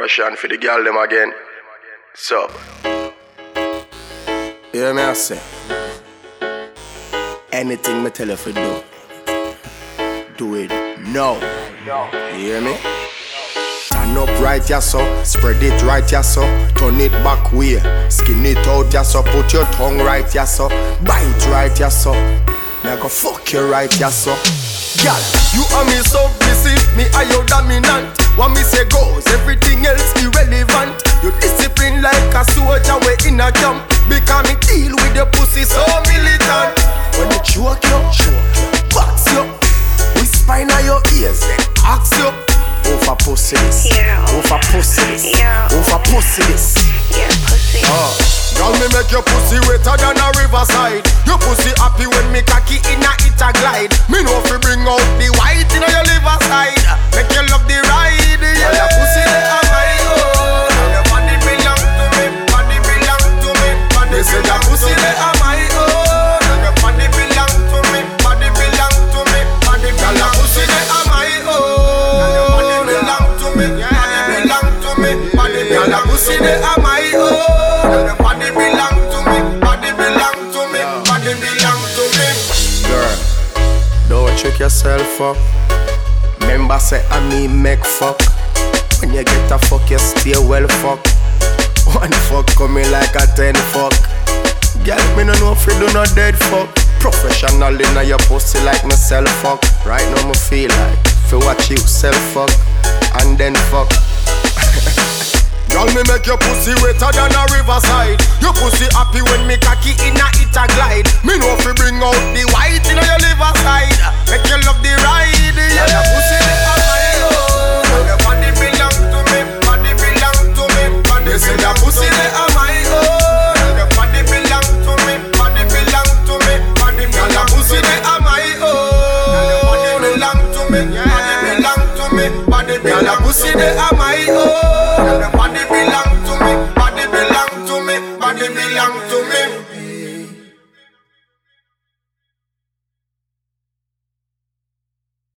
Russian for the girl them again. So, hear me I say, anything me tell you to do it now. You hear me? Stand up right, ya so. Spread it right, ya so. Turn it back way. Skin it out, ya so. Put your tongue right, ya so. Bite right, ya so. Me go fuck you right, ya so. Girl, you and me so busy. Me are your dominant. What me say goes, everything else irrelevant. You discipline like a soldier way in a camp. Because me deal with the pussy so militant. When you choke you, box you. Whisper in your ears, then ask you. Over pussy this, over pussy this, over pussy this. Girl, me make your pussy wetter than a riverside. Your pussy happy when me cocky inna it a glide. Me know fi bring out the white inna your liver side. Make you love the ride, yeah. Your pussy they are my own. Your body belong to me, body belong to me. Body say your pussy they are my own. Your body belong to me, body belong to me. Body belong. Your pussy they are my own. Your body belong to me, body belong to me. Body belong. Your pussy they are my own. Your body belong to me, body belong to me. Body belong to me. Girl, don't trick yourself up. Remember say I mean make fuck. When you get a fuck you stay well fuck. One fuck coming like a 10 fuck. Girl me no know if you do no dead fuck. Professional inna your pussy like myself fuck. Right now me feel like fi watch you self fuck and then fuck. Girl me make your pussy wetter than a riverside. Your pussy happy when me cocky inna it a glide. Me know fi bring out the white inna your liver side. Make you love the ride, yeah. Your pussy they are my own. Your body belong to me, body belong to me. Body say your pussy they are my own. Your body belong to me, body belong to me. Body belong. Your pussy they are my own. Your body belong to me, body belong to me. Body belong. Your pussy they are my own. Your body belong to me, body belong to me. Body belong to me.